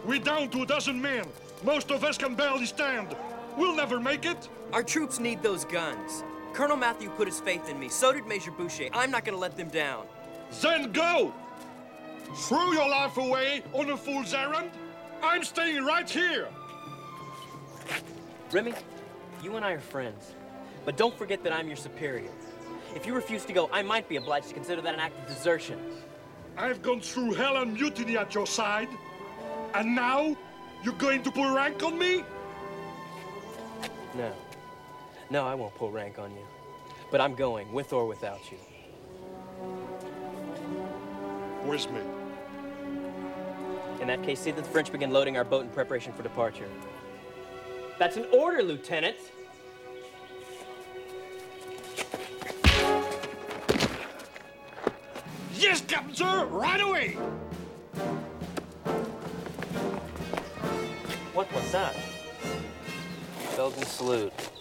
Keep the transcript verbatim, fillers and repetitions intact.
We're down to a dozen men. Most of us can barely stand. We'll never make it. Our troops need those guns. Colonel Matthew put his faith in me. So did Major Boucher. I'm not gonna let them down. Then go! Throw your life away on a fool's errand? I'm staying right here. Remy, you and I are friends. But don't forget that I'm your superior. If you refuse to go, I might be obliged to consider that an act of desertion. I've gone through hell and mutiny at your side. And now, you're going to pull rank on me? No. No, I won't pull rank on you. But I'm going, with or without you. With me. In that case, see that the French begin loading our boat in preparation for departure. That's an order, Lieutenant! Yes, Captain, sir! Right away! What was that? Belgian salute.